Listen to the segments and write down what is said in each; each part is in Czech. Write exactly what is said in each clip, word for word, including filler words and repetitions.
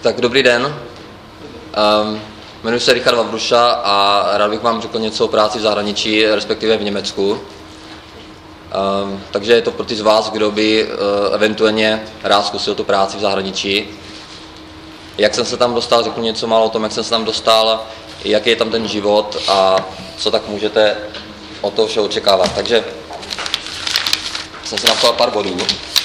Tak dobrý den, um, jmenuji se Richard Vavruša a rád bych vám řekl něco o práci v zahraničí, respektive v Německu. Um, takže je to pro ty z vás, kdo by uh, eventuálně rád zkusil tu práci v zahraničí. Jak jsem se tam dostal, řeknu něco málo o tom, jak jsem se tam dostal, jaký je tam ten život a co tak můžete od toho všeho očekávat. Takže jsem se napsal pár bodů.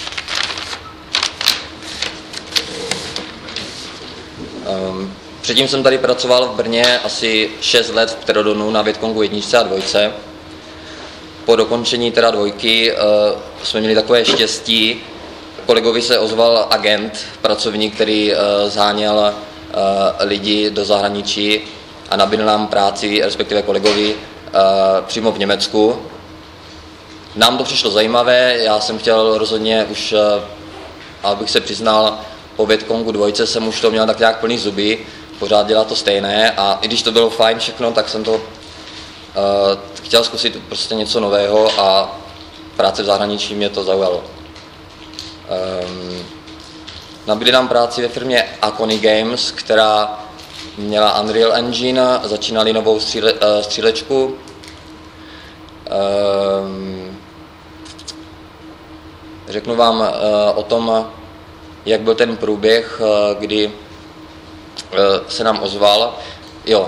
Um, předtím jsem tady pracoval v Brně asi šest let v Pterodonu na Vietcongu jedničce a dvojce. Po dokončení teda dvojky uh, jsme měli takové štěstí. Kolegovi se ozval agent, pracovník, který uh, zháněl uh, lidi do zahraničí a nabídl nám práci, respektive kolegovi, uh, přímo v Německu. Nám to přišlo zajímavé, já jsem chtěl rozhodně už, uh, abych se přiznal, po Vietcongu dvojce jsem už to měl tak nějak plný zuby, pořád dělat to stejné a i když to bylo fajn všechno, tak jsem to uh, chtěl zkusit prostě něco nového a práce v zahraničí mě to zaujalo. Um, nabídli nám práci ve firmě Acony Games, která měla Unreal Engine, začínali novou stříle, uh, střílečku. Um, řeknu vám uh, o tom, jak byl ten průběh, kdy se nám ozval. Jo,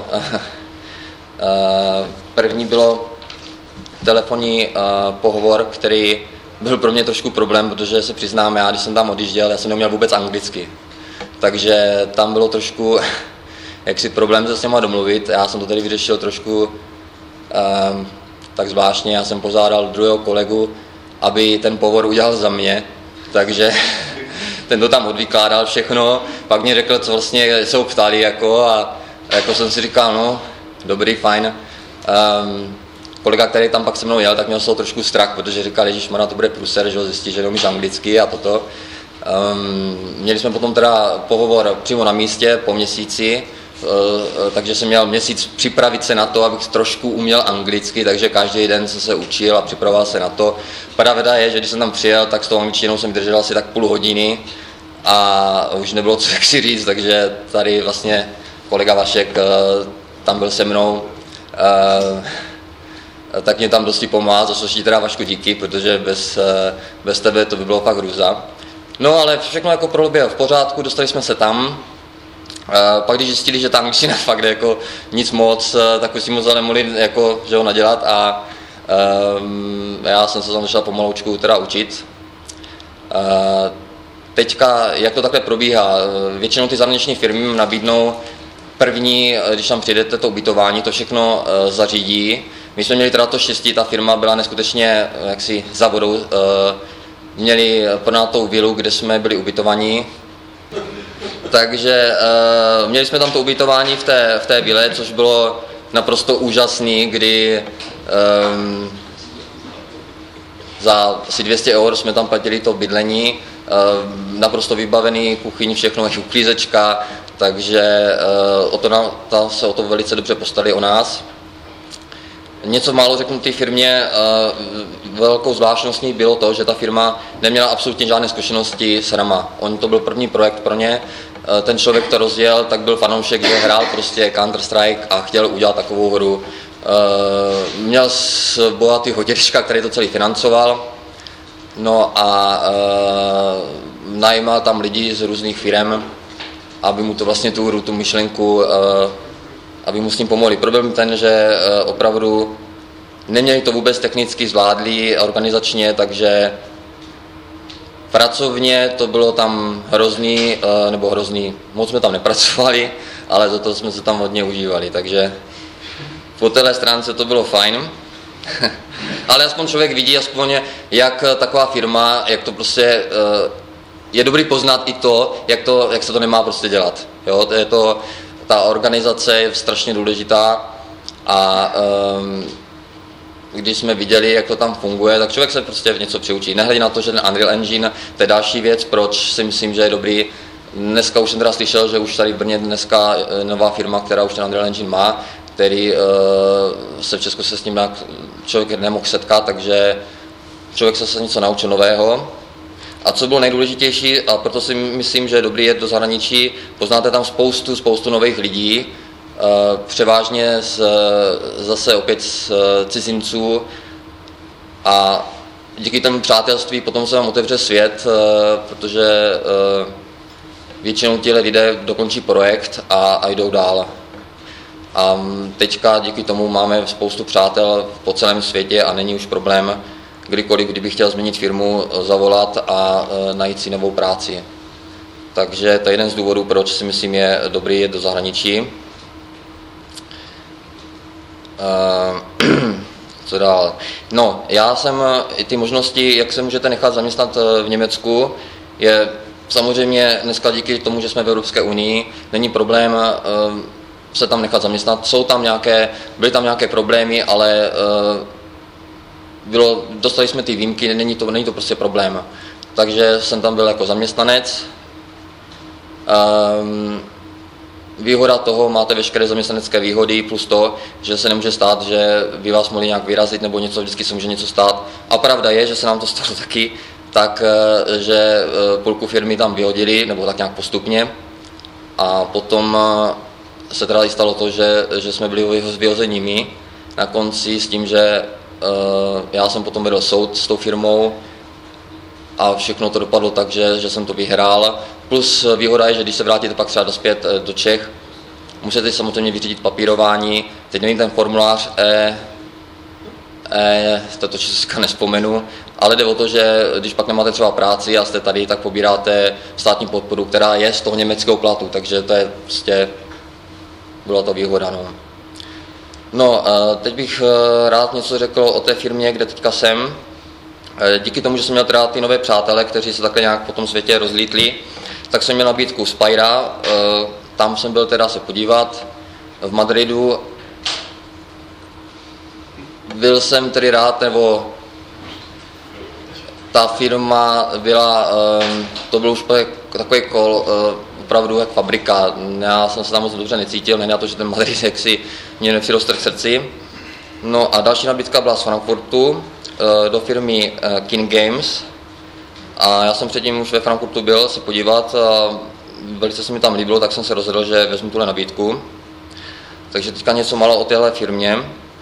první bylo telefonní pohovor, který byl pro mě trošku problém, protože se přiznám, já když jsem tam odjížděl, já jsem neuměl vůbec anglicky. Takže tam bylo trošku jaksi problém se s něma domluvit. Já jsem to tady vyřešil trošku tak zvláštně. Já jsem požádal druhého kolegu, aby ten pohovor udělal za mě. Takže ten to tam odvykládal všechno, pak mě řekl, co vlastně se ho ptali, jako, a jako jsem si říkal, no, dobrý, fajn. Um, kolega, který tam pak se mnou jel, tak měl z toho trošku strach, protože říkal, ježišmarja, to bude pruser, že ho zjistí, že neumíš anglicky a toto. Um, měli jsme potom teda pohovor přímo na místě po měsíci, uh, takže jsem měl měsíc připravit se na to, abych trošku uměl anglicky, takže každý den jsem se učil a připravoval se na to. Pravda je, že když jsem tam přijel, tak s tou angličtinou jsem držel asi tak půl hodiny a už nebylo co jak si říct, takže tady vlastně kolega Vašek tam byl se mnou, tak mě tam dosti pomáhal, za což jí teda Vašku díky, protože bez, bez tebe to by bylo fakt hrůza. No ale všechno jako proběhlo v pořádku, dostali jsme se tam. Pak když zjistili, že ta angličtina fakt jako nic moc, tak už si moc nemohli jako, že ho nadělat a um, já jsem se tam začal pomaloučku teda učit. Uh, teďka, jak to takhle probíhá, většinou ty zahraniční firmy nabídnou první, když tam přijdete, to ubytování, to všechno uh, zařídí. My jsme měli teda to štěstí, ta firma byla neskutečně jaksi za vodou, uh, měli pronatou vilu, kde jsme byli ubytovaní. Takže uh, měli jsme tam to ubytování v té, v té vile, což bylo naprosto úžasný, kdy um, za asi dvě stě eur jsme tam platili to bydlení, uh, naprosto vybavený kuchyň, všechno, až uklízečka, takže uh, o to na, ta se o to velice dobře postarali o nás. Něco málo řeknu té firmě, uh, velkou zvláštností bylo to, že ta firma neměla absolutně žádné zkušenosti s hrama. On to byl první projekt pro ně. Ten člověk to rozjel, tak byl fanoušek, že hrál prostě Counter-Strike a chtěl udělat takovou hru. Měl bohatýho dědečka, který to celý financoval. No a najímal tam lidi z různých firem, aby mu to vlastně tu hru, tu myšlenku, aby mu s tím pomohli. Problém ten, že opravdu neměli to vůbec technicky zvládli organizačně, takže pracovně to bylo tam hrozný, nebo hrozný, moc jsme tam nepracovali, ale za to jsme se tam hodně užívali, takže po téhle stránce to bylo fajn. Ale aspoň člověk vidí aspoň, jak taková firma, jak to prostě, je dobrý poznat i to, jak, to, jak se to nemá prostě dělat. Jo, to je to, ta organizace je strašně důležitá a um, když jsme viděli, jak to tam funguje, tak člověk se prostě v něco přiučí. Nehledě na to, že ten Unreal Engine, to je další věc, proč si myslím, že je dobrý. Dneska už jsem teda slyšel, že už tady v Brně dneska nová firma, která už ten Unreal Engine má, který uh, se v Česku se s ním člověk nemohl setkat, takže člověk se se něco naučil nového. A co bylo nejdůležitější, a proto si myslím, že je dobrý jet do zahraničí, poznáte tam spoustu, spoustu nových lidí, převážně z, zase opět z cizinců, a díky tomu přátelství potom se vám otevře svět, protože většinou těhle lidé dokončí projekt a, a jdou dál. A teďka díky tomu máme spoustu přátel po celém světě a není už problém kdykoliv, kdybych chtěl změnit firmu, zavolat a najít si novou práci. Takže to je jeden z důvodů, proč si myslím, je dobrý jet do zahraničí. Co dál? No, já jsem, i ty možnosti, jak se můžete nechat zaměstnat v Německu, je samozřejmě dneska díky tomu, že jsme v Evropské unii, není problém se tam nechat zaměstnat. Jsou tam nějaké, byly tam nějaké problémy, ale bylo, dostali jsme ty výjimky, není to, není to prostě problém. Takže jsem tam byl jako zaměstnanec. Výhoda toho, máte veškeré zaměstnanecké výhody, plus to, že se nemůže stát, že by vás mohli nějak vyrazit nebo něco, vždycky se může něco stát. A pravda je, že se nám to stalo taky, tak, že půlku firmy tam vyhodili, nebo tak nějak postupně. A potom se teda i stalo to, že, že jsme byli vyhozeni my na konci s tím, že já jsem potom vedl soud s tou firmou a všechno to dopadlo tak, že, že jsem to vyhrál. Plus výhoda je, že když se vrátíte pak třeba dospět do Čech, musíte samozřejmě vyřídit papírování. Teď nevím ten formulář E, E, toto číslo nespomenu, ale jde o to, že když pak nemáte třeba práci a jste tady, tak pobíráte státní podporu, která je z toho německého platu, takže to je prostě, byla to výhoda. No, no teď bych rád něco řekl o té firmě, kde teďka jsem. Díky tomu, že jsem měl teda ty nové přátele, kteří se takhle nějak po tom světě rozlítli, tak jsem měl nabídku Spira, tam jsem byl teda se podívat v Madridu. Byl jsem tedy rád, nebo ta firma byla, to byl už takový kol, opravdu jak fabrika. Já jsem se tam moc dobře necítil, ne na to, že ten Madrid jaksi mě nepřirostl k srdci. No a další nabídka byla z Frankfurtu do firmy King Games. A já jsem předtím už ve Frankfurtu byl se podívat a velice se mi tam líbilo, tak jsem se rozhodl, že vezmu tuhle nabídku. Takže teďka něco málo o téhle firmě.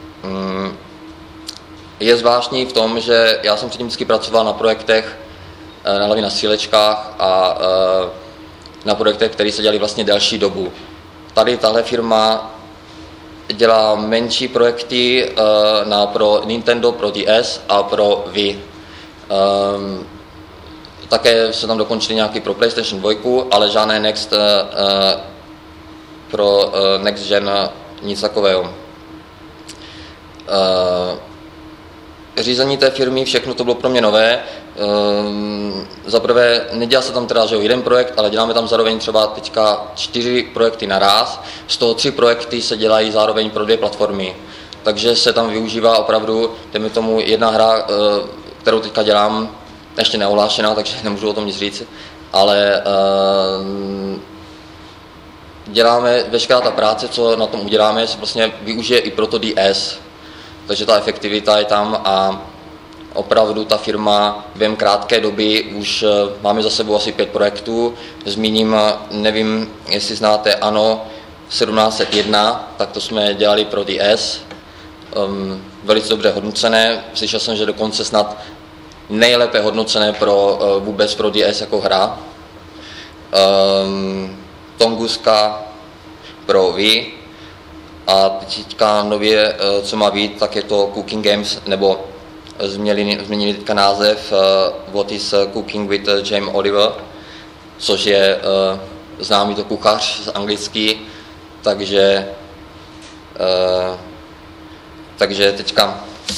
Je zvláštní v tom, že já jsem předtím vždycky pracoval na projektech, na hlavně na střílečkách a na projektech, které se dělaly vlastně delší dobu. Tady tahle firma dělá menší projekty na, pro Nintendo, pro D S a pro Wii. Um, také se tam dokončili nějaký pro PlayStation dva, ale žádné next, uh, pro uh, next gen nic takového. Uh, řízení té firmy, všechno to bylo pro mě nové. Um, za prvé, nedělá se tam teda že jeden projekt, ale děláme tam zároveň třeba teďka čtyři projekty naraz. Z toho tři projekty se dělají zároveň pro dvě platformy. Takže se tam využívá opravdu, dejme tomu jedna hra, uh, kterou teďka dělám, ještě neohlášená, takže nemůžu o tom nic říct, ale uh, děláme, veškerá ta práce, co na tom uděláme, se vlastně využije i pro to D S. Takže ta efektivita je tam a opravdu ta firma během krátké doby už máme za sebou asi pět projektů. Zmíním, nevím, jestli znáte ANO sedmnáct set jedna, tak to jsme dělali pro D S. Um, velice dobře hodnocené, slyšel jsem, že dokonce snad nejlépe hodnocené pro, uh, vůbec pro D S jako hra. Um, Tunguska pro Wii. A teďka nově, uh, co má být, tak je to Cooking Games, nebo změnili, změnili teďka název uh, What is Cooking with Jamie Oliver, což je uh, známý to kuchař z anglický, takže uh, takže teďka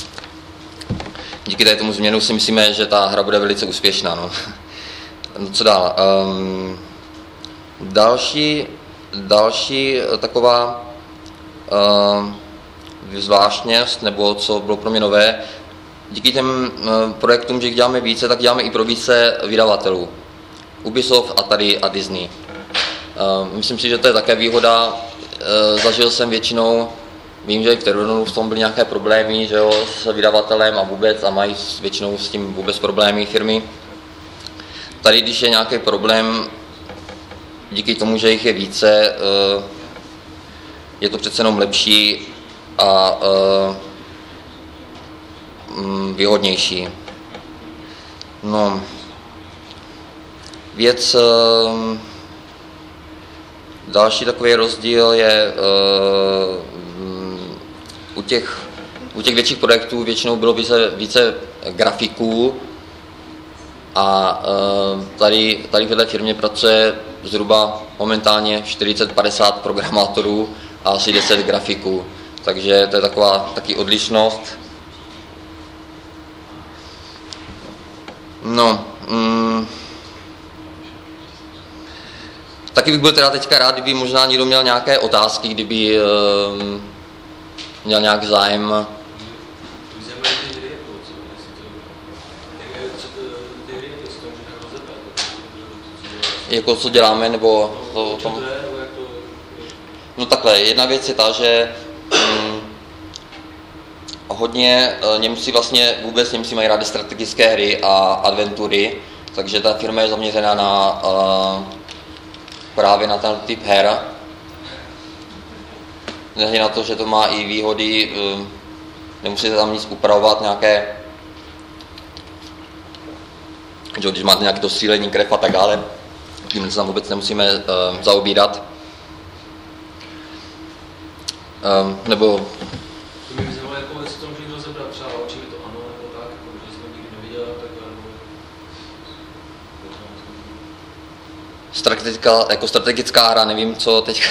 díky tomu změnu si myslíme, že ta hra bude velice úspěšná. No. No co dál? Um, další, další taková uh, zvláštnost, nebo co bylo pro mě nové, díky těm uh, projektům, že jich děláme více, tak děláme i pro více vydavatelů. Ubisoft a tady a Disney. Uh, myslím si, že to je také výhoda. Uh, zažil jsem většinou, vím, že i v Terroronu v tom byly nějaké problémy, že jo, s vydavatelem a vůbec, a mají většinou s tím vůbec problémy firmy. tady, když je nějaký problém, díky tomu, že jich je více, je to přece jenom lepší a výhodnější. No, věc, další takový rozdíl je u těch, u těch větších projektů většinou bylo více, více grafiků a tady, tady v této firmě pracuje zhruba momentálně čtyřicet padesát programátorů a asi deset grafiků, takže to je taková taky odlišnost. No, mm, taky bych byl teda teďka rád, kdyby možná někdo měl nějaké otázky, kdyby uh, měl nějak zájem. Jako co děláme, nebo to o tom? No takhle, jedna věc je ta, že um, hodně uh, Němci vlastně, vůbec Němci mají rádi strategické hry a adventury, takže ta firma je zaměřená na uh, právě na ten typ her. Nehledě na to, že to má i výhody, uh, nemusíte tam nic upravovat, nějaké, že když máte nějaké to střílení, krev a tak dále, tím se tam vůbec nemusíme uh, zaobírat. Um, nebo to mě zajímalo, jako jestli to může někdo zebrat, třeba oči mi to ano, nebo tak, jako, že jsem to nikdy neviděl, tak nebo... Strategická, jako strategická hra, nevím co teďka.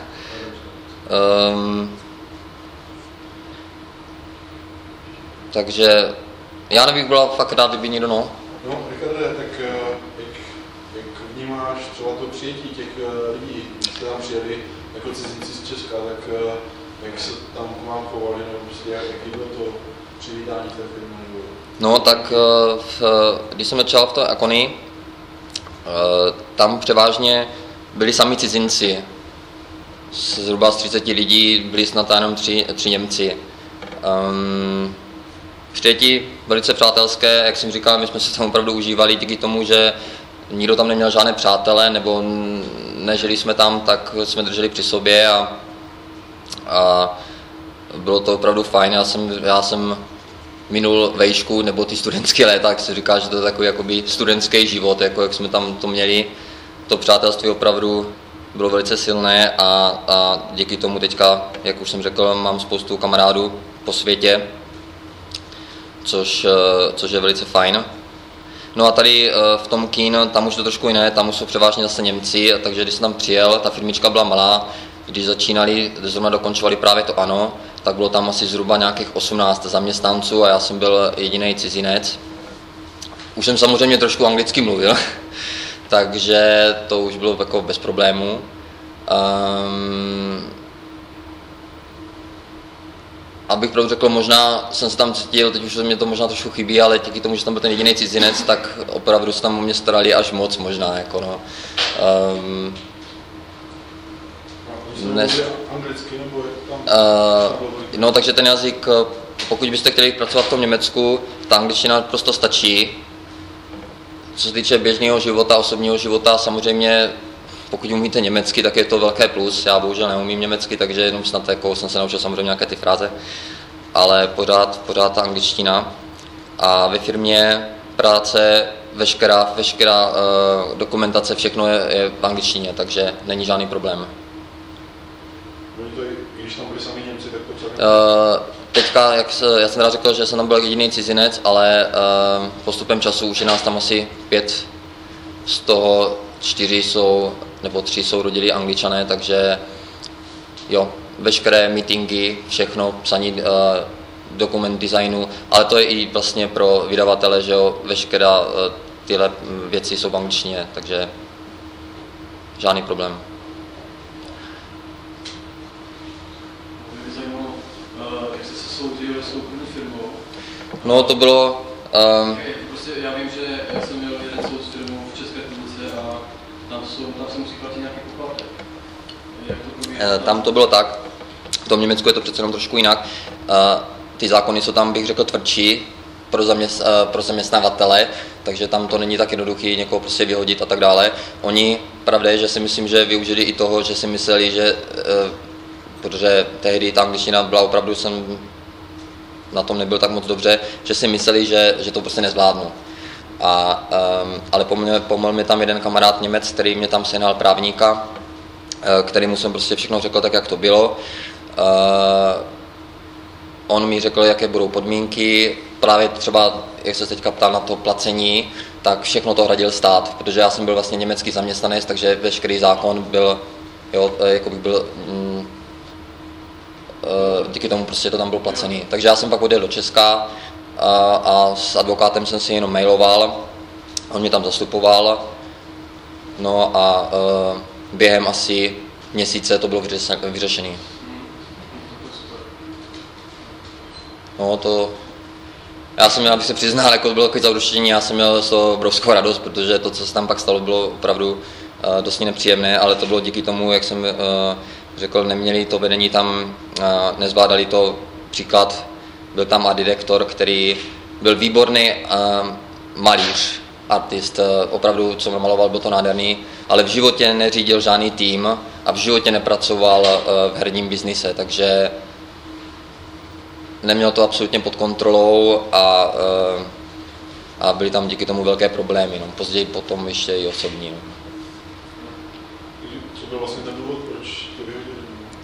um, takže já nevím, byla fakt rád, kdyby někdo, no. No, Richarde, tak jak, jak vnímáš třeba to přijetí těch lidí, když jste tam přijeli jako cizinci z Česka, tak jak se tam k vám chovali, nebo prostě jak, jaký bylo to přivítání té firmy? Nebo... No, tak v, když jsem začal v té Akony, tam převážně byli sami cizinci. Zhruba z třiceti lidí byli snad jenom tři, tři Němci. Um, Přijetí velice přátelské, jak jsem říkal, my jsme se tam opravdu užívali díky tomu, že nikdo tam neměl žádné přátele, nebo nežili jsme tam, tak jsme drželi při sobě a, a bylo to opravdu fajn. Já jsem, já jsem minul vejšku, nebo ty studentské léta, tak se říká, že to je takový jakoby studentský život, jako jak jsme tam to měli. To přátelství opravdu bylo velice silné a, a díky tomu teďka, jak už jsem řekl, mám spoustu kamarádů po světě, což, což je velice fajn. No a tady v tom Kín, tam už to trošku jiné, tam už jsou převážně zase Němci, takže když jsem tam přijel, ta firmička byla malá, když začínali, zrovna dokončovali právě to ANO, tak bylo tam asi zhruba nějakých osmnáct zaměstnanců a já jsem byl jediný cizinec. Už jsem samozřejmě trošku anglicky mluvil, takže to už bylo jako bez problémů. Um, Abych pravdu řekl, možná jsem se tam cítil, teď už mě to možná trošku chybí, ale díky tomu, že jsem byl ten jediný cizinec, tak opravdu se tam o mě starali až moc možná, jako no. Um, dnes, anglicky, nebo tam, uh, no, takže ten jazyk, pokud byste chtěli pracovat v tom Německu, ta angličtina prostě stačí. Co se týče běžného života, osobního života, samozřejmě pokud umíte německy, tak je to velké plus. Já bohužel neumím německy, takže jenom snad jako jsem se naučil samozřejmě nějaké ty fráze, ale pořád, pořád ta angličtina. A ve firmě práce, veškerá, veškerá uh, dokumentace, všechno je, je v angličtině, takže není žádný problém. To, když tam byli sami Němci, tak to celé... Uh, teďka, jak se, já jsem rád řekl, že jsem tam byl jediný cizinec, ale uh, postupem času už je nás tam asi pět, z toho čtyři jsou, nebo tři jsou rodilí Angličané, takže jo, veškeré meetingy, všechno, psaní uh, dokument designu, ale to je i vlastně pro vydavatele, že jo, veškerá uh, tyhle věci jsou v angličtině, takže žádný problém. Mě zajímalo, uh, jak jste se soudil s tou první firmou. No to bylo... Um, prostě já vím, že já jsem měl jeden soud s firmou v České republice a tam, jsou, tam se musí platit nějaký poplatek. Jak to probíhá? Tam to bylo tak, v tom Německu je to přece jenom trošku jinak. Ty zákony jsou tam, bych řekl, tvrdší, pro, zaměst, pro zaměstnavatele, takže tam to není tak jednoduchý někoho prostě vyhodit a tak dále. Oni, pravda je, že si myslím, že využili i toho, že si mysleli, že, protože tehdy ta angličtina byla opravdu, jsem na tom nebyl tak moc dobře, že si mysleli, že, že to prostě nezvládnu. A, um, ale pomohl, pomohl mi tam jeden kamarád Němec, který mě tam sehnal právníka, který mu jsem prostě všechno řekl tak, jak to bylo. Uh, on mi řekl, jaké budou podmínky, právě třeba, jak se teďka ptal na to placení, tak všechno to hradil stát, protože já jsem byl vlastně německý zaměstnanec, takže veškerý zákon byl, jo, jako bych byl, mm, díky tomu prostě to tam bylo placený. Takže já jsem pak odjel do Česka a, a s advokátem jsem si jenom mailoval, on mě tam zastupoval, no a uh, během asi měsíce to bylo vyřešené. No to, já jsem měl, abych se přiznal, jako bylo takový zavruštění, já jsem měl z toho obrovskou radost, protože to, co se tam pak stalo, bylo opravdu uh, dosti nepříjemné, ale to bylo díky tomu, jak jsem uh, řekl, neměli to vedení tam, uh, nezvládali to. Příklad, byl tam art direktor, který byl výborný uh, malíř, artist, uh, opravdu, co namaloval, byl to nádherný, ale v životě neřídil žádný tým a v životě nepracoval uh, v herním biznise, takže neměl to absolutně pod kontrolou a, a byly tam díky tomu velké problémy. No. Později potom ještě i osobní. No. Co byl vlastně ten důvod, proč to vyhodili?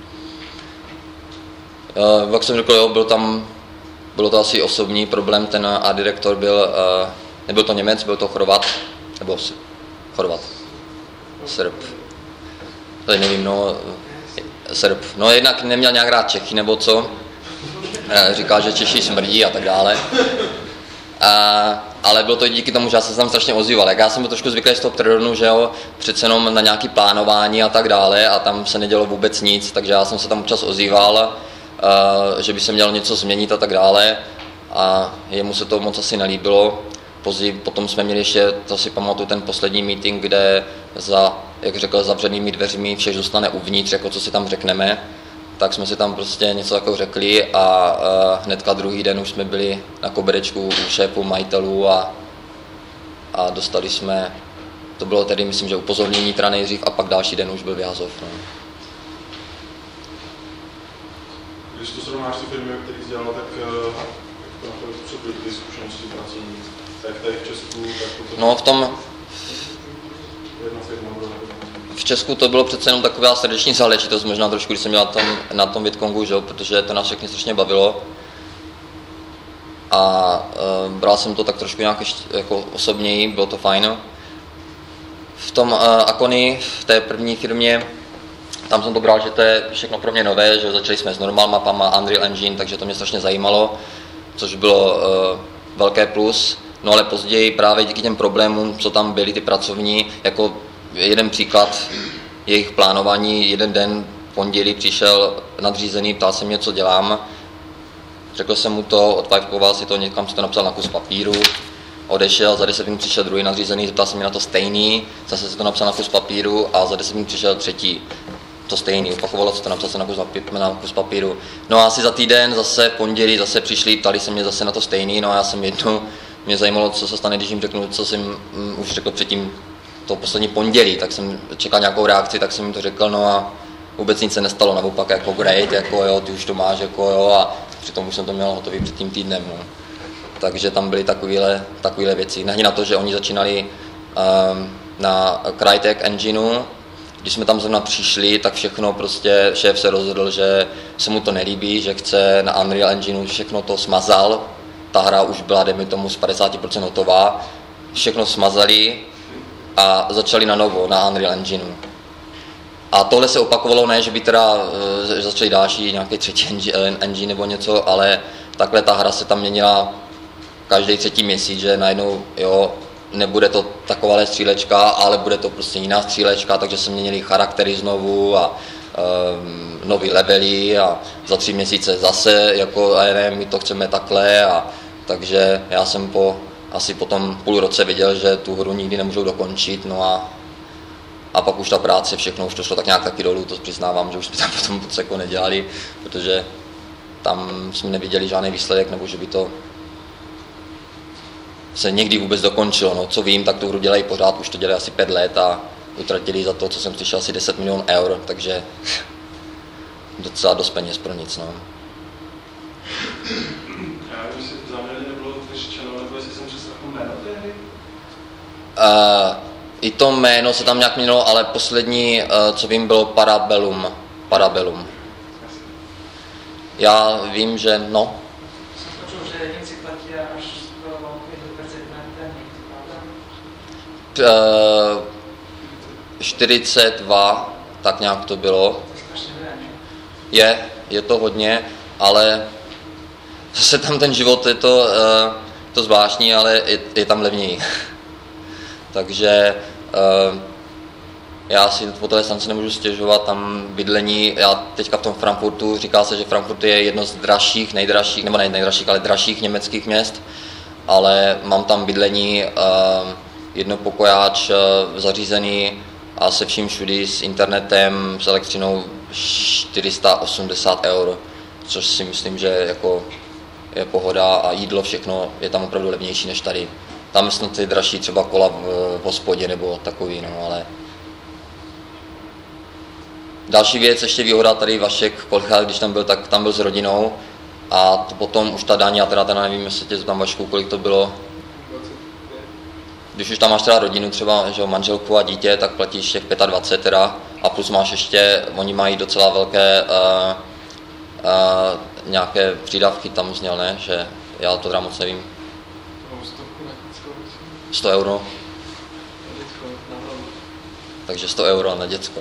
Uh, jak jsem řekl, jo, byl tam, bylo to asi osobní problém, ten art direktor byl, uh, nebyl to Němec, byl to Chorvat, nebo Chorvat, Srb, tady nevím, no, Srb, no jednak neměl nějak rád Čechy nebo co, říkal, že Češi smrdí a tak dále. A, ale bylo to díky tomu, že já jsem se tam strašně ozýval. Jak já jsem byl trošku zvyklý z toho Tridonu, že jo, přece jenom na nějaké plánování a tak dále a tam se nedělo vůbec nic, takže já jsem se tam občas ozýval, uh, že by se mělo něco změnit a tak dále a jemu se to moc asi nelíbilo. Později potom jsme měli ještě, to si pamatuju, ten poslední meeting, kde za, jak řekl, zavřenými dveřmi všech zůstane uvnitř, jako co si tam řekneme. Tak jsme si tam prostě něco jako řekli a, a hnedka druhý den už jsme byli na koberečku u šéfů, majitelů a, a dostali jsme, to bylo tedy myslím, že upozornění teda nejdřív a pak další den už byl vyhazov. No. Když to srovnáš ty firmy, které jsi dělal, tak jak to před ty zkušenosti pracovní, tak tady v Česku, tak potom... No v tom... Jedna firma byla... V Česku to bylo přece jenom taková srdeční záležitost, možná trošku, když jsem měl tam, na tom Vietcongu, že? Protože to nás všechny strašně bavilo. A e, bral jsem to tak trošku nějak ještě, jako osobněji, bylo to fajn. V tom e, Akony, v té první firmě, tam jsem to bral, že to je všechno pro mě nové, že začali jsme s normal mapama, Unreal Engine, takže to mě strašně zajímalo, což bylo e, velké plus. No ale později právě díky těm problémům, co tam byly ty pracovní, jako jeden příklad jejich plánování, jeden den pondělí přišel nadřízený, ptal se mě, co dělám. Řekl jsem mu to, odvajkoval si to, někam si to napsal na kus papíru, odešel, za deset minut přišel druhý nadřízený, zeptal se mě na to stejný, zase si to napsal na kus papíru a za deset minut přišel třetí, to stejný, opakovalo se to, napsal se na kus, na kus papíru. No a asi za týden, zase pondělí, zase přišli, ptali se mě zase na to stejný, no a já jsem jednou, mě zajímalo, co se stane, když jim řeknu, co jsem um, už řekl předtím, to poslední pondělí, tak jsem čekal nějakou reakci, tak jsem jim to řekl, no a vůbec nic se nestalo, naopak jako great, jako jo, ty už to máš, jako jo, a přitom už jsem to měl hotový před tím týdnem, no. Takže tam byly takovéhle, takovéhle věci. Nehledě na to, že oni začínali um, na Crytek Engineu, když jsme tam zrovna přišli, tak všechno prostě, šéf se rozhodl, že se mu to nelíbí, že chce na Unreal Engineu, všechno to smazal, ta hra už byla, dejme tomu, z padesát procent hotová, všechno smazali, a začali na novo, na Unreal Engineu. A tohle se opakovalo, ne, že by teda e, začali další nějaký třetí engine nebo něco, ale takhle ta hra se tam měnila každý třetí měsíc, že najednou, jo, nebude to takováhle střílečka, ale bude to prostě jiná střílečka, takže se měnili charaktery znovu a e, nový levely a za tři měsíce zase, jako, a ne, my to chceme takhle a takže já jsem po asi po tom půl roce viděl, že tu hru nikdy nemůžou dokončit, no a, a pak už ta práce, všechno už to šlo tak nějak taky dolů, to přiznávám, že už jsme tam potom moc jako nedělali, protože tam jsme neviděli žádný výsledek, nebo že by to se někdy vůbec dokončilo. No, co vím, tak tu hru dělají pořád, už to dělají asi pět let a utratili za to, co jsem slyšel, asi deset milionů eur, takže docela dost peněz pro nic. No. Já když si záměrně nebylo vyřečeno, nebo jestli jsem přeslechl jméno té hry? Uh, I to jméno se tam nějak měnilo, ale poslední, uh, co vím, bylo Parabellum. Parabellum. Já vím, že no. Jsem počul, že jedinci platí až pět procent Uh, čtyřicet dva, tak nějak to bylo. Je, je to hodně, ale zase tam ten život je to, uh, to zvláštní, ale je, je tam levněji. Takže uh, já si po té stanci nemůžu stěžovat, tam bydlení, já teďka v tom Frankfurtu, říká se, že Frankfurt je jedno z dražších, nejdražších, nebo ne nejdražších, ale dražších německých měst, ale mám tam bydlení, uh, jednopokojáč, uh, zařízený a se vším všudy, s internetem, s elektřinou čtyři sta osmdesát eur, což si myslím, že jako je pohoda a jídlo, všechno je tam opravdu levnější než tady. Tam snad ty dražší třeba kola v, v hospodě nebo takový, no, ale... Další věc, ještě výhoda tady Vašek Kolcha, když tam byl, tak tam byl s rodinou a to potom už ta daň, já teda, teda nevím, jestli tě tam Vašku, kolik to bylo. Když už tam máš teda rodinu, třeba že manželku a dítě, tak platíš těch dvacet pět teda a plus máš ještě, oni mají docela velké uh, uh, nějaké přídavky tam zněl, ne, že já to teda moc nevím. sto euro. Takže sto euro na děcko.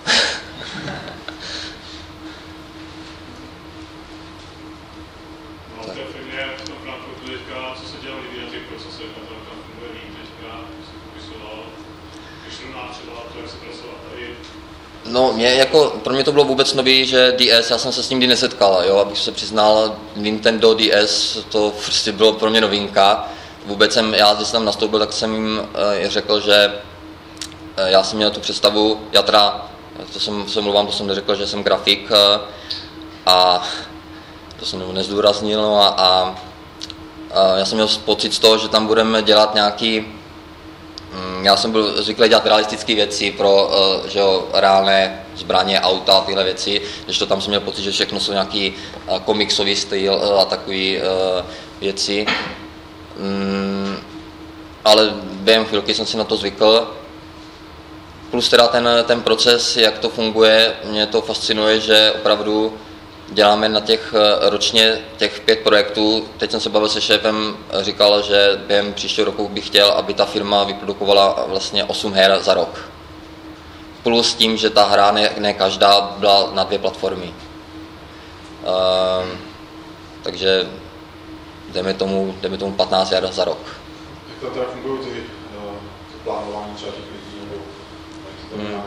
No, to je firmě v tom Frankfurtu teďka, co se dělá na těch procesech, na tom tam funguje líp teďka, se popisoval, když rovná třeba to, jak se pracovat tady. No, mě jako, pro mě to bylo vůbec nový, že D S, já jsem se s ním nikdy nesetkal, jo, abych se přiznal, Nintendo D S, to prostě bylo pro mě novinka. Vůbec jsem, já když jsem tam nastoupil, tak jsem jim e, řekl, že e, já jsem měl tu představu, já teda, to jsem se mluvám, to jsem neřekl, že jsem grafik e, a to jsem nezdůraznil, no a, a, a já jsem měl pocit z toho, že tam budeme dělat nějaký, mm, já jsem byl zvyklý dělat realistické věci pro e, že jo, reálné zbraně, auta a tyhle věci, když to tam jsem měl pocit, že všechno jsou nějaký e, komiksový styl e, a takové e, věci. Mm, ale během chvilky jsem si na to zvykl. Plus teda ten, ten proces, jak to funguje, mě to fascinuje, že opravdu děláme na těch ročně těch pět projektů. Teď jsem se bavil se šéfem, říkal, že během příštího roku bych chtěl, aby ta firma vyprodukovala vlastně osm her za rok. Plus tím, že ta hra ne, ne každá byla na dvě platformy. Uh, takže jdeme tomu, jdeme tomu patnáct her za rok. Jak to teda fungují ty, uh, ty plánování třeba těch lidí, nebo jak to hmm.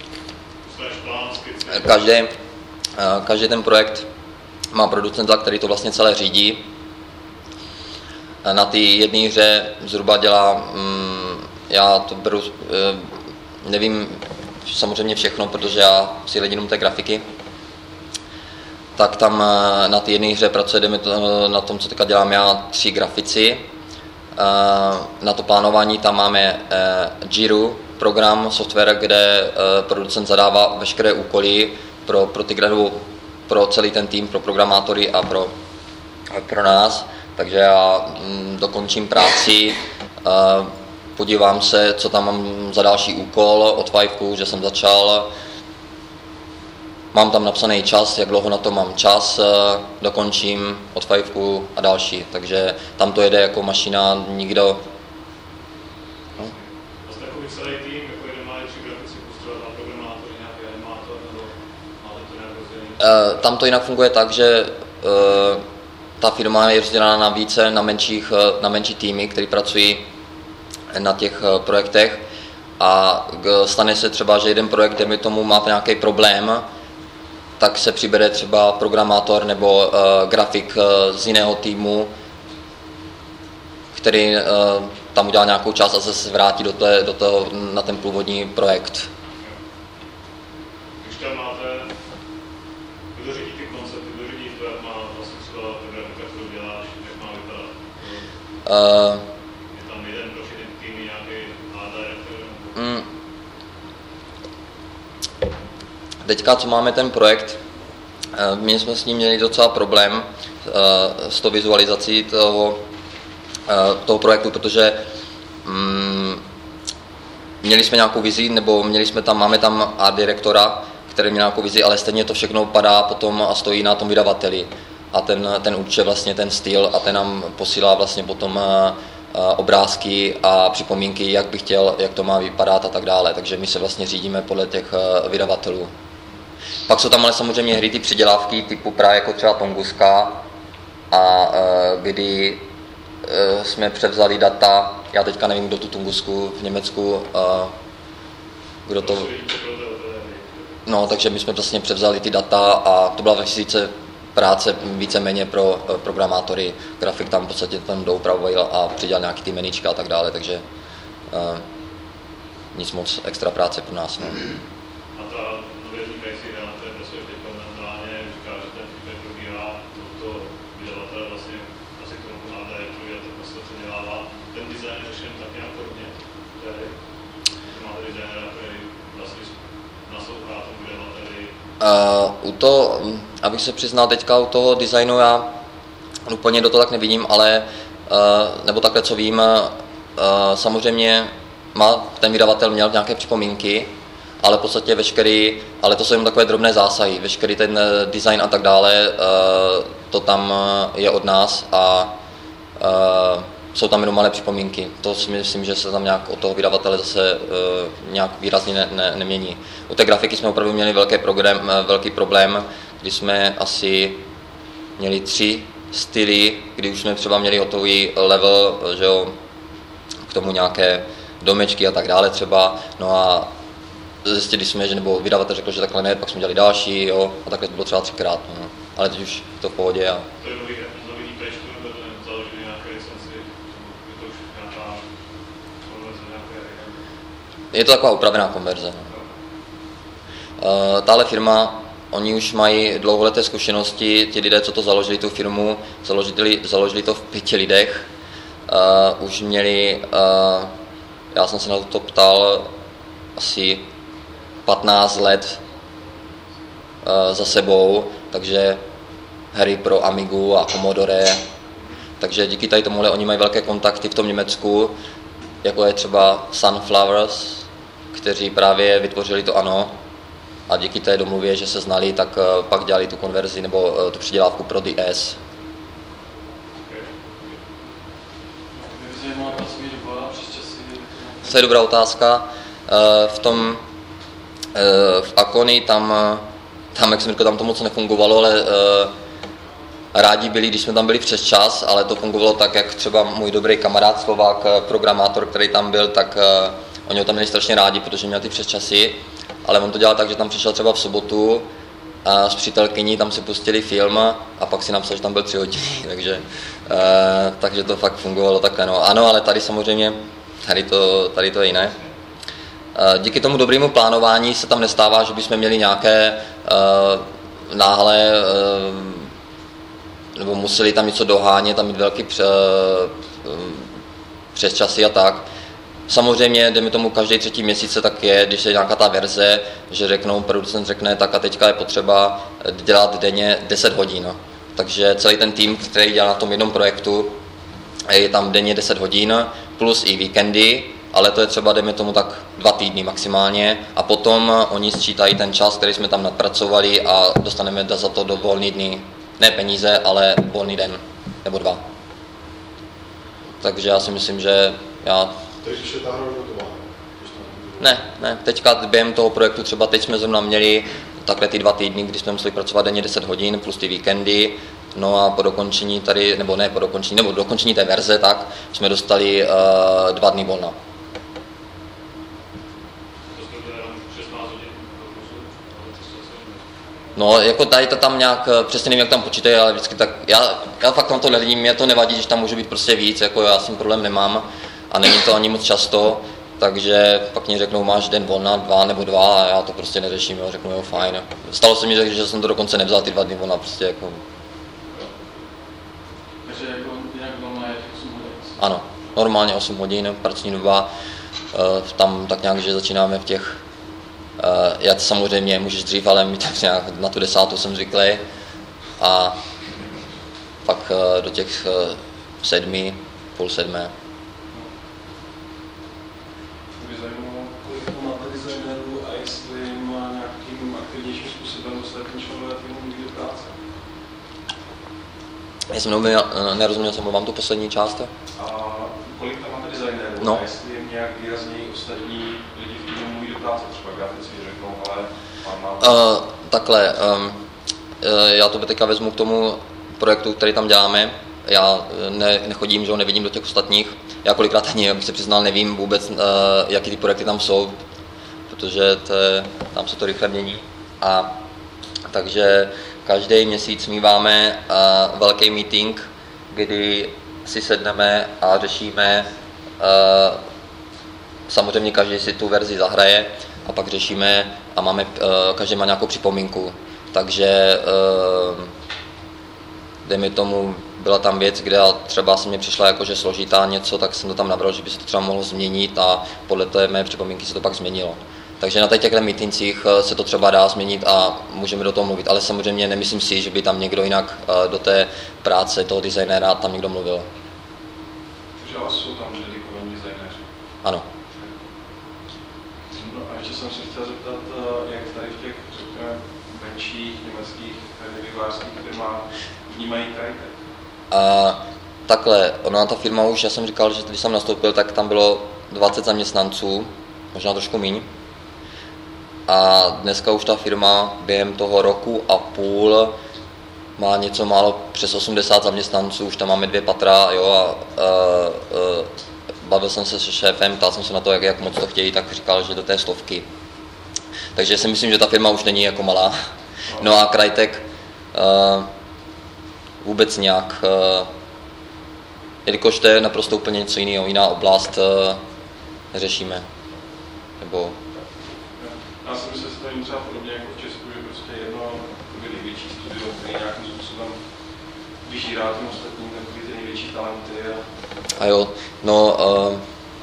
nějak? Každý, uh, každý ten projekt má producenta, který to vlastně celé řídí. Na té jedné hře zhruba dělá, um, já to beru, uh, nevím samozřejmě všechno, protože já si hledím té grafiky, tak tam na té jedné hře pracujeme na tom, co teďka dělám já, tři grafici. Na to plánování tam máme Jira, program, software, kde producent zadává veškeré úkoly pro, pro, ty, pro celý ten tým, pro programátory a pro, pro nás. Takže já dokončím práci, podívám se, co tam mám za další úkol od Fiveku, že jsem začal. Mám tam napsaný čas, jak dlouho na to mám čas, dokončím od Fiveku a další, takže tam to jede jako mašina, nikdo... No. A jste takový celý tým, jako jeden má tři grafici, postrojovat na programátory, nějaký animátor, nebo máte to nějak rozdělení? Tam to jinak funguje tak, že uh, ta firma je rozdělána na více, na, menších, na menší týmy, které pracují na těch uh, projektech a stane se třeba, že jeden projekt, dejme tomu, máte nějaký problém, tak se přibere třeba programátor nebo uh, grafik uh, z jiného týmu, který uh, tam udělá nějakou část a zase vrátí do, té, do toho, na ten původní projekt. Když tam máte, kdo řídí ty koncepty, kdo řídí to, jak má vlastně třeba ta grafika, kterou děláš, jak má vypadat? Uh, je tam jeden teďka, co máme ten projekt, my jsme s ním měli docela problém s tou vizualizací toho, toho projektu, protože mm, měli jsme nějakou vizi, nebo měli jsme tam, máme tam art direktora, který měl nějakou vizi, ale stejně to všechno padá potom a stojí na tom vydavateli. A ten, ten určuje vlastně ten styl a ten nám posílá vlastně potom obrázky a připomínky, jak by chtěl, jak to má vypadat a tak dále. Takže my se vlastně řídíme podle těch vydavatelů. Pak jsou tam ale samozřejmě hry, ty přidělávky typu právě jako třeba Tunguska, a kdy jsme převzali data, já teďka nevím, kdo tu Tungusku v Německu, kdo to... No, takže my jsme vlastně převzali ty data a to byla vesíce práce víceméně pro programátory. Grafik tam v podstatě tam doupravoval a přidělal nějaký ty menička a tak dále, takže uh, nic moc extra práce pro nás. No. A ta nově vznikající hra, to je prostě teď momentálně říká, že ten feedback probíhá, to vydavatele vlastně asi k tomu pomáhá, jak to vydatel prostě předělává. Ten design je všem tak nějak podobně. Máte designera, který vlastně naslouchá tomu vydavateli. Uh, u to, abych se přiznal teďka u toho designu, já úplně do toho tak nevidím, ale uh, nebo takhle co vím, uh, samozřejmě má, ten vydavatel měl nějaké připomínky, ale v podstatě veškerý, ale to jsou jenom takové drobné zásahy, veškerý ten design a tak dále, uh, to tam je od nás a uh, jsou tam jenom malé připomínky. To si myslím, že se tam nějak od toho vydavatele zase uh, nějak výrazně ne, ne, nemění. U té grafiky jsme opravdu měli velký, program, velký problém, kdy jsme asi měli tři styly, kdy už jsme třeba měli hotový level, že jo, k tomu nějaké domečky a tak dále třeba. No a zjistili jsme, že nebo vydavatel řekl, že takhle ne, pak jsme dělali další, jo, a takhle to bylo třeba třikrát. No. Ale teď už to v pohodě. A... To je nový, nový IPčko, nebo to založený nějaké licenci, je to už nějaká konverze, nějaké... Je to taková upravená konverze. No. Uh, tahle firma, oni už mají dlouholeté zkušenosti, ti lidé, co to založili, tu firmu, založili, založili to v pěti lidech. Uh, už měli, uh, já jsem se na to ptal, asi patnáct let uh, za sebou, takže hry pro Amigu a Commodore. Takže díky tady tomuhle oni mají velké kontakty v tom Německu, jako je třeba Sunflowers, kteří právě vytvořili to ANO. A díky té domluvě, že se znali, tak uh, pak dělali tu konverzi nebo uh, tu přidělávku pro D S. To je dobrá otázka. Uh, v tom uh, v Akony tam, tam, jak jsem řekl, tam to moc nefungovalo, ale uh, rádi byli, když jsme tam byli přes čas, ale to fungovalo tak, jak třeba můj dobrý kamarád Slovák, programátor, který tam byl, tak uh, oni ho tam měli strašně rádi, protože měl ty přesčasy. Ale on to dělal tak, že tam přišel třeba v sobotu a s přítelkyní tam si pustili film a pak si napsal, že tam byl tři hodiny, takže, uh, takže to fakt fungovalo takhle. No. Ano, ale tady samozřejmě, tady to, tady to je jiné. Uh, díky tomu dobrému plánování se tam nestává, že bychom měli nějaké uh, náhle, uh, nebo museli tam něco dohánět, tam mít velký pře, uh, přesčasy a tak. Samozřejmě, dejme tomu každý třetí měsíce, tak je, když je nějaká ta verze, že řeknou, producent řekne, tak a teďka je potřeba dělat denně deset hodin. Takže celý ten tým, který dělá na tom jednom projektu, je tam denně deset hodin, plus i víkendy, ale to je třeba, dejme tomu tak dva týdny maximálně a potom oni sčítají ten čas, který jsme tam nadpracovali a dostaneme za to do volný dny. Ne peníze, ale volný den, nebo dva. Takže já si myslím, že já... Takže ta hra hotová? Ne, ne, teďka během toho projektu třeba teď jsme zrovna měli takhle ty dva týdny, kdy jsme museli pracovat denně deset hodin plus ty víkendy, no a po dokončení tady, nebo ne po dokončení, nebo dokončení té verze, tak jsme dostali uh, dva dny volna. No, jako tady to tam nějak, přesně nevím, jak tam počítají, ale vždycky tak, já, já fakt tam to nevidím, mě to nevadí, že tam může být prostě víc, jako já s tím problém nemám a není to ani moc často, takže pak mě řeknou, máš den volna, dva nebo dva a já to prostě neřeším, jo, řeknu, jo, fajn. Stalo se mi, že, že jsem to dokonce nevzal ty dva dny volna, prostě jako... Takže jako jinak normálně osm hodin? Ano, normálně osm hodin, pracovní doba, tam tak nějak, že začínáme v těch já to samozřejmě můžeš dřív, ale mi tak nějak na tu desátou jsem zvyklý. A pak do těch sedmi, půl sedmé. Mě zajímalo, kolik to máte designérů a jestli má nějakým aktivnějším způsobem ostatní členové týmu někdy práce. Já jsem nerozuměl, jsem vám tu poslední část. A kolik tam máte designérů no. a jestli jim nějak výrazněji ostatní lidi v týmu můj do práce, třeba grafici řeknou, ale pan má... Uh, takhle, um, uh, já to teďka vezmu k tomu projektu, který tam děláme. Já ne, nechodím, že ho nevidím do těch ostatních. Já kolikrát ani, abych se přiznal, nevím vůbec, uh, jaký ty projekty tam jsou, protože to, tam se to rychle mění. A takže každý měsíc míváme uh, velký meeting, kdy si sedneme a řešíme, uh, samozřejmě každý si tu verzi zahraje a pak řešíme a máme, uh, každý má nějakou připomínku. Takže uh, dejme tomu, byla tam věc, kde třeba se mi přišla jakože složitá něco, tak jsem to tam nabral, že by se to třeba mohlo změnit a podle té mé připomínky se to pak změnilo. Takže na těchto mítincích se to třeba dá změnit a můžeme do toho mluvit, ale samozřejmě nemyslím si, že by tam někdo jinak do té práce toho designéra tam někdo mluvil. Takže ale jsou tam dedikovaní designéři? Ano. No a ještě jsem se chtěl zeptat, jak tady v těch, řekněme, menších německých vývojářských firmách vnímají Crytek? A takhle, ona ta firma už, já jsem říkal, že když jsem nastoupil, tak tam bylo dvacet zaměstnanců, možná trošku míň. A dneska už ta firma během toho roku a půl má něco málo přes osmdesát zaměstnanců, už tam máme dvě patra, jo, a, a, a bavil jsem se se šéfem, ptal jsem se na to, jak, jak moc to chtějí, tak říkal, že do té stovky. Takže si myslím, že ta firma už není jako malá. No a Crytek uh, vůbec nějak, uh, jelikož to je naprosto úplně něco jiného, jiná oblast, uh, neřešíme. Nebo... Já si myslím, že se to není třeba podobně jako v Česku, že prostě jedno největší studio, který nějakým způsobem vyžírá tím ostatním, takový ty největší talenty. A, a jo, no... Uh,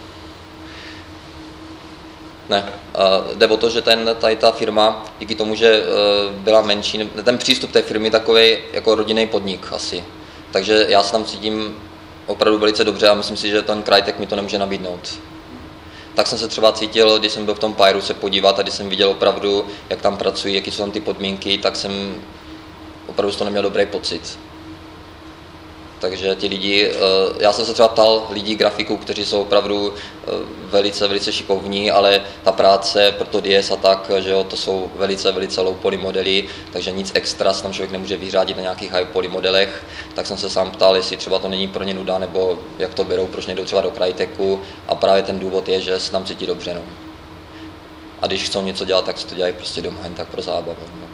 Ne, uh, jde o to, že ten, tady ta firma, díky tomu, že uh, byla menší, ten přístup té firmy takový jako rodinný podnik asi. Takže já se tam cítím opravdu velice dobře a myslím si, že ten Crytek mi to nemůže nabídnout. Tak jsem se třeba cítil, když jsem byl v tom Pyru se podívat a když jsem viděl opravdu, jak tam pracují, jaký jsou tam ty podmínky, tak jsem opravdu z toho neměl dobrý pocit. Takže ti lidi, já jsem se třeba ptal lidí grafiků, kteří jsou opravdu velice, velice šikovní, ale ta práce pro to D S a tak, že jo, to jsou velice, velice low poly modely, takže nic extra se tam člověk nemůže vyřádit na nějakých high poly modelech, tak jsem se sám ptal, jestli třeba to není pro ně nuda, nebo jak to berou, proč nejdou třeba do Cryteku a právě ten důvod je, že se tam cítí dobře. No. A když chcou něco dělat, tak si to dělají prostě doma, jen tak pro zábavu. No.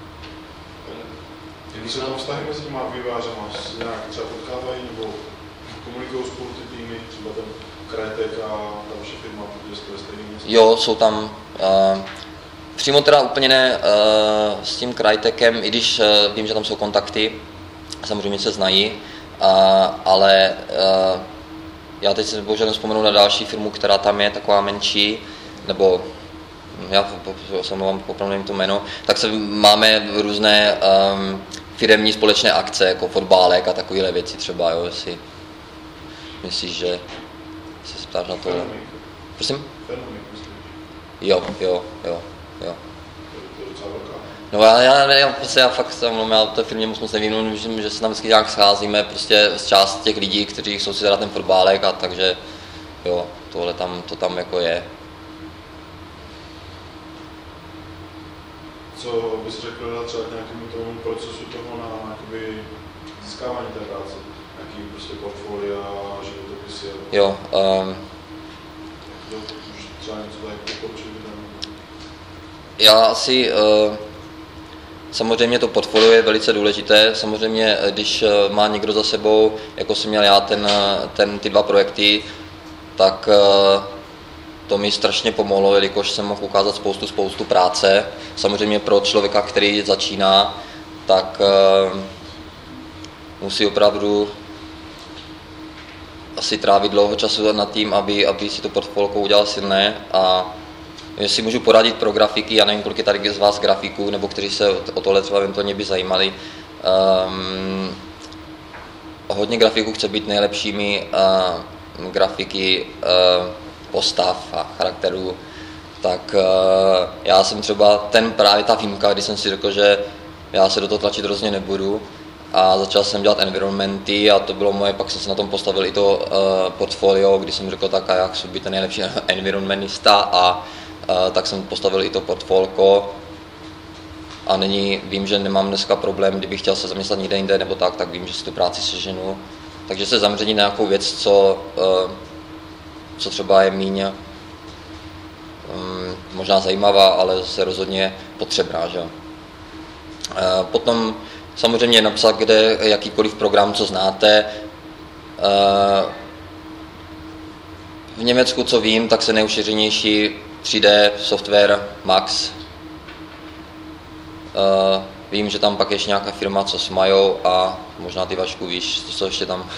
Jak se tam vztahy mezi těma vývojářema nějak třeba potkávají nebo komunikují spolu ty týmy, třeba ten Crytek a ta vaše firma, protože jste ve stejném městě? Jo, jsou tam, uh, přímo teda úplně ne uh, s tím Crytekem, i když uh, vím, že tam jsou kontakty, samozřejmě se znají, uh, ale uh, já teď si bohužel nevzpomenu na další firmu, která tam je taková menší, nebo já jsem vám opravdu nevím to jméno, tak se máme různé um, firemní společné akce, jako fotbálek a takovéhle věci třeba, jo, jestli myslíš, že se ptáš na to. Fenomik. Prosím? Fenomik, myslíš? Jo, jo, jo, jo. To je docela velká. No já, já, já, prostě já fakt jsem, já té firmě moc moc nevím, myslím, že se tam vždycky nějak scházíme, prostě z část těch lidí, kteří chcou si zahrát ten fotbálek a takže jo, tohle tam, to tam jako je. Co bys řekl třeba k nějakému tomu procesu toho na, na jakoby, získávání té práce? Nějaký prostě portfolia, životopisy? Jo. Um, to, už třeba něco tak doporučit by tam? Já asi, uh, samozřejmě to portfolio je velice důležité, samozřejmě když má někdo za sebou, jako jsem měl já ten, ten, ty dva projekty, tak uh, to mi strašně pomohlo, jelikož jsem mohl ukázat spoustu, spoustu práce. Samozřejmě pro člověka, který začíná, tak uh, musí opravdu asi trávit dlouho času nad tím, aby, aby si to portfolio udělal silné a jestli můžu poradit pro grafiky, já nevím, kolik je tady z vás grafiků, nebo kteří se o tohle třeba eventuálně by zajímali. Um, hodně grafiků chce být nejlepšími uh, grafiky uh, postav a charakterů, tak uh, já jsem třeba ten právě ta výjimka, kdy jsem si řekl, že já se do toho tlačit hrozně nebudu a začal jsem dělat environmenty a to bylo moje, pak jsem se na tom postavil i to uh, portfolio, kdy jsem řekl tak a jak chci být ten nejlepší environmentista a uh, tak jsem postavil i to portfolio. A nyní vím, že nemám dneska problém, kdybych chtěl se zaměstnat někde jinde nebo tak, tak vím, že si tu práci seženu. Takže se zaměřit na nějakou věc, co, co třeba je míň možná zajímavá, ale zase rozhodně potřebná. Že? Potom samozřejmě napsat, kde jakýkoliv program, co znáte. V Německu, co vím, tak se neušířenější tři dé software Max. Uh, vím, že tam pak ještě nějaká firma, co s majou a možná ty Vašku víš, co ještě tam.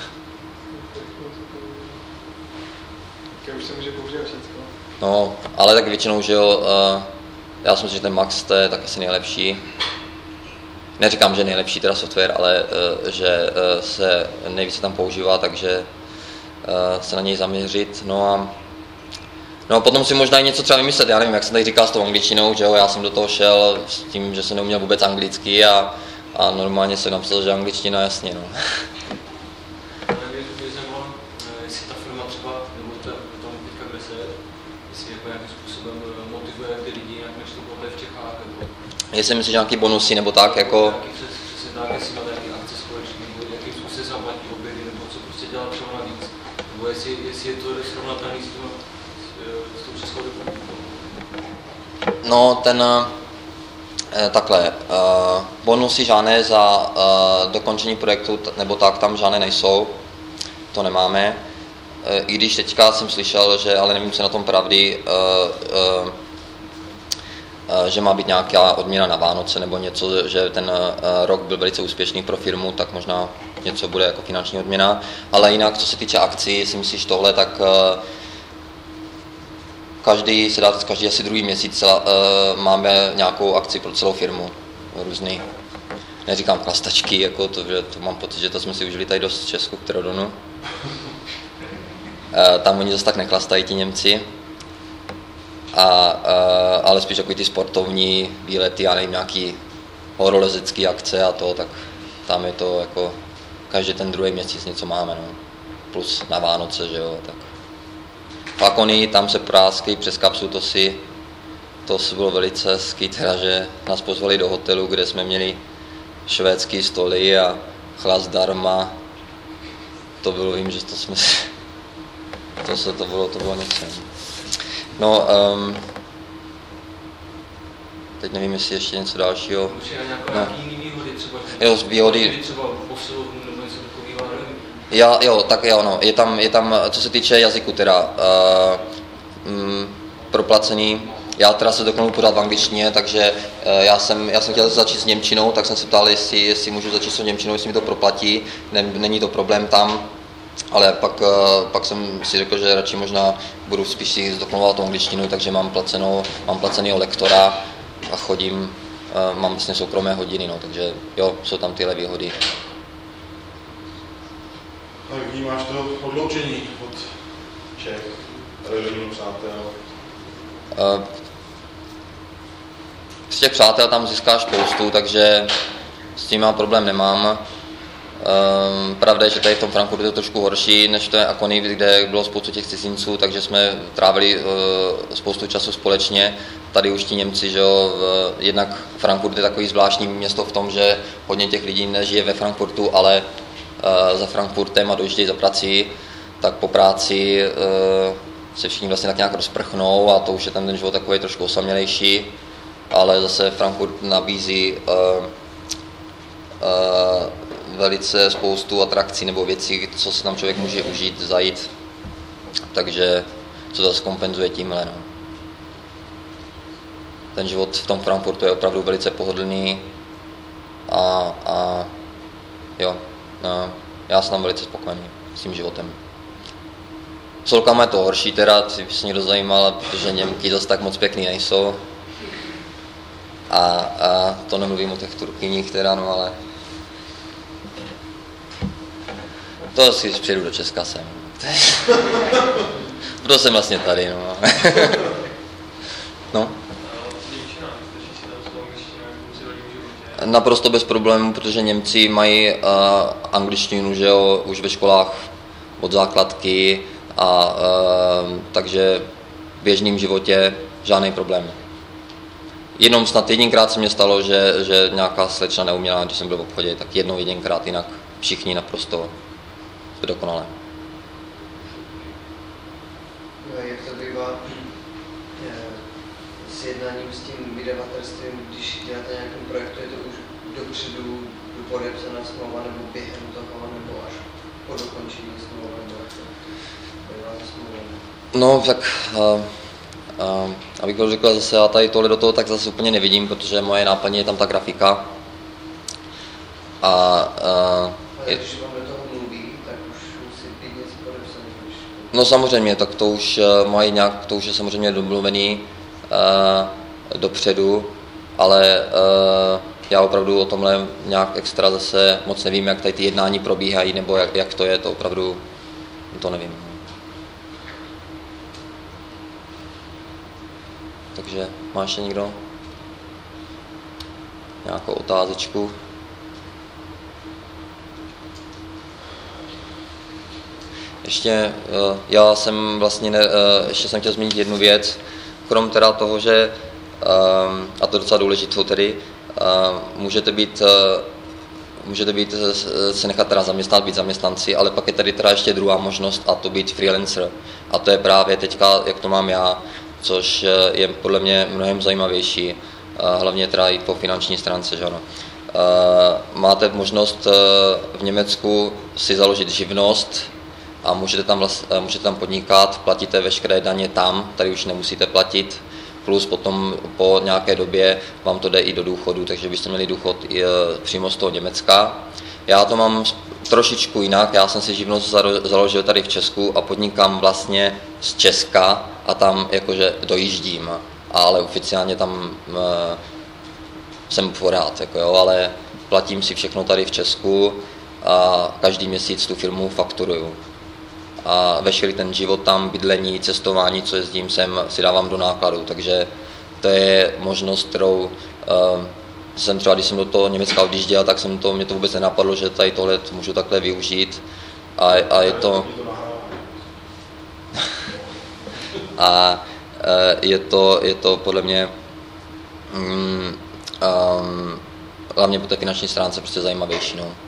Tak už se může používat všechno. No, ale tak většinou, že jo, uh, já si myslím, že ten Max to je tak asi nejlepší. Neříkám, že nejlepší teda software, ale uh, že uh, se nejvíce tam používá, takže uh, se na něj zaměřit. No a No a potom si možná i něco třeba vymyslet, já nevím, jak jsem tady říkal s tou angličtinou, že jo, já jsem do toho šel s tím, že jsem neuměl vůbec anglicky a, a normálně jsem napsal, že angličtina, jasně, no. Ale mě zajímalo, jestli ta firma třeba, nebo ta, tam teďka kde se, jestli jako nějakým způsobem motivuje ty lidi, jak než to bylo v Čechách, nebo... Jestli myslíš nějaký bonusy, nebo tak, jako... Nějaký přes, přesně tak, jestli má nějaký akce společný, nebo jakým způsobem se zaplatí obědy, nebo co prostě dělá třeba navíc, nebo jestli, jestli je to srovnatelný s tím, No, ten takhle, bonusy žádné za dokončení projektu nebo tak tam žádné nejsou, to nemáme. I když teďka jsem slyšel, že, ale nevím, co na tom pravdy, že má být nějaká odměna na Vánoce nebo něco, že ten rok byl velice úspěšný pro firmu, tak možná něco bude jako finanční odměna. Ale jinak, co se týče akcí, si myslíš tohle, tak každý, se dá říct, každý asi druhý měsíc celá, uh, máme nějakou akci pro celou firmu, různý, neříkám chlastačky, jako to, že to mám pocit, že to jsme si užili tady dost v Česku, Pterodonu. Uh, tam oni zase tak nechlastají ti Němci, a, uh, ale spíš jako ty sportovní výlety, já nevím, nějaký horolezecký akce a to, tak tam je to jako každý ten druhý měsíc něco máme, no. Plus na Vánoce, že jo, tak. Flakony, tam se prásky přes kapsu, to si, to si bylo velice hezký, teda, že nás pozvali do hotelu, kde jsme měli švédský stoly a chlas zdarma. To bylo, vím, že to jsme si, to se, to bylo, to bylo něco. No, um, teď nevím, jestli ještě něco dalšího. Určitě nějaké no. jiné výhody třeba. Jo, výhody. Třeba posilovnu nebo něco takového, nevím. Já, jo, tak jo, no, je tam, je tam, co se týče jazyku teda, uh, mm, proplacení, já teda se dokonal pořád v angličtině, takže uh, já, jsem, já jsem chtěl začít s němčinou, tak jsem se ptal, jestli, jestli můžu začít s němčinou, jestli mi to proplatí, ne, není to problém tam, ale pak, uh, pak jsem si řekl, že radši možná budu spíš si zdokonalovat tu angličtinu, takže mám placenou, mám placeného lektora a chodím, uh, mám vlastně soukromé hodiny, no, takže jo, jsou tam tyhle výhody. Jak vnímáš to odloučení od Čech, rodinu, přátel? Uh, z těch přátel tam získáš spoustu, takže s tím já problém nemám. Uh, pravda je, že tady v tom Frankfurtu je to trošku horší, než to je Akony, kde bylo spoustu těch cizinců, takže jsme trávili uh, spoustu času společně. Tady už ti Němci, že jo, uh, jednak Frankfurt je takový zvláštní město v tom, že hodně těch lidí nežije ve Frankfurtu, ale za Frankfurtem a dojíždějí za prací, tak po práci uh, se všichni vlastně tak nějak rozprchnou a to už je tam ten život takový trošku osamělejší, ale zase Frankfurt nabízí uh, uh, velice spoustu atrakcí nebo věcí, co si tam člověk může užít, zajít, takže co zase kompenzuje tímhle. No. Ten život v tom Frankfurtu je opravdu velice pohodlný a, a jo. No, já jsem tam velice spokojený s tím životem. S holkama je to horší teda, kdyby se někdo zajímal, protože Němky zase tak moc pěkný nejsou. A, a to nemluvím o těch Turkyních teda, no ale... To si přijedu do Česka sem. Proto jsem vlastně tady, no. No. Naprosto bez problémů, protože Němci mají uh, angličtinu, že jo, už ve školách od základky a uh, takže v běžném životě žádný problém. Jenom snad jedinkrát se mně stalo, že, že nějaká slečna neuměla, když jsem byl v obchodě, tak jednou jedinkrát, jinak všichni naprosto dokonale. Jak to bývá s jednáním s tím vydavatelstvím, když děláte nějakém projektu, je to už dopředu podepsaná smlouva nebo během toho, nebo až po dokončení smlouvy, nebo jak to bývá smlouva? No tak, uh, uh, abych to řekl zase, já tady tohle do toho tak zase úplně nevidím, protože moje náplně je tam ta grafika. A, uh, Ale když vám do toho mluví, tak už musí být něco podepsané. No samozřejmě, tak to už uh, mají nějak, to už je samozřejmě domluvený uh, dopředu, ale uh, já opravdu o tomhle nějak extra zase moc nevím, jak tady ty jednání probíhají, nebo jak, jak to je, to opravdu to nevím. Takže má ještě někdo nějakou otázečku? Ještě já jsem vlastně, ne, ještě jsem chtěl zmínit jednu věc, krom teda toho, že, a to je docela důležitou tedy, můžete být, můžete být, se nechat teda zaměstnat, být zaměstnanci, ale pak je tady teda ještě druhá možnost a to být freelancer. A to je právě teďka, jak to mám já, což je podle mě mnohem zajímavější, hlavně teda i po finanční stránce, že ano. Máte možnost v Německu si založit živnost a můžete tam, vlast, můžete tam podnikat, platíte veškeré daně tam, tady už nemusíte platit, plus potom po nějaké době vám to jde i do důchodu, takže byste měli důchod i přímo z toho Německa. Já to mám trošičku jinak, já jsem si živnost založil tady v Česku a podnikám vlastně z Česka a tam jakože dojíždím, ale oficiálně tam e, jsem pořád, jako jo, ale platím si všechno tady v Česku a každý měsíc tu firmu fakturuju. A veškerý ten život tam, bydlení, cestování, co jezdím sem, si dávám do nákladu, takže to je možnost, kterou e, jsem třeba, když jsem do toho Německa odjížděl, tak jsem to, mě to vůbec nenapadlo, že tady tohle můžu takhle využít a, a je to a je to, je to podle mě um, um, hlavně po té finanční stránce prostě zajímavější, no.